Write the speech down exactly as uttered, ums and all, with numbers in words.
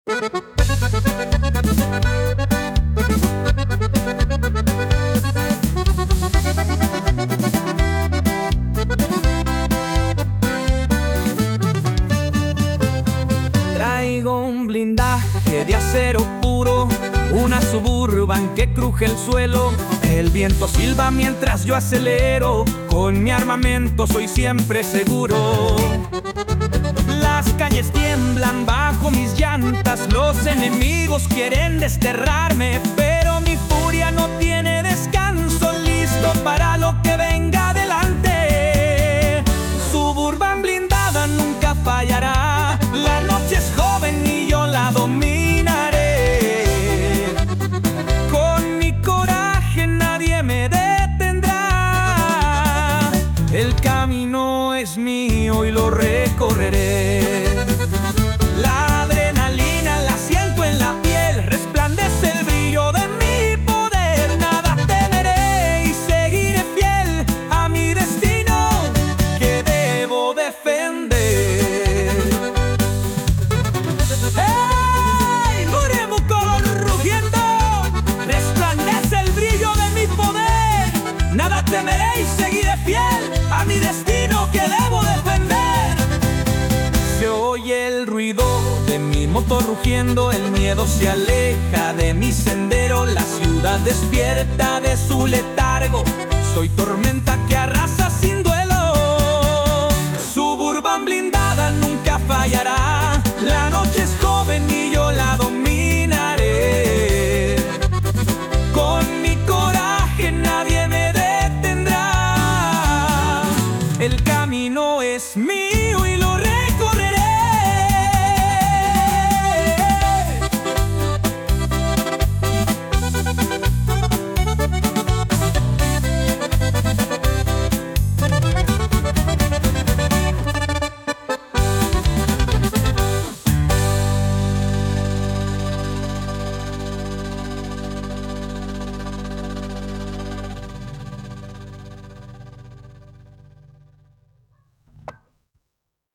Traigo un blindaje de acero puro, una Suburban que cruje el suelo. El viento silba mientras yo acelero, con mi armamento soy siempre seguro. Las calles tiemblan bajo mis llantas, los enemigos quieren desterrarme, pero mi furia no tiene descanso, listo para lo que venga adelante. Suburban blindada nunca fallará, la noche es joven y yo la dominaré. Con mi coraje nadie me detendrá, el camino es mío y lo recorreré. La adrenalina la siento en la piel, resplandece el brillo de mi poder. Nada temeré y seguiré fiel a mi destino que debo defender. ¡Hey! Muremuco rugiendo, resplandece el brillo de mi poder. Nada temeré y seguiré fiel a mi destino que debo defender. Se oye el ruido de mi motor rugiendo, el miedo se aleja de mi sendero, la ciudad despierta de su letargo. Soy tormenta que arrasa sin duelo. Suburban blindada nunca fallará, la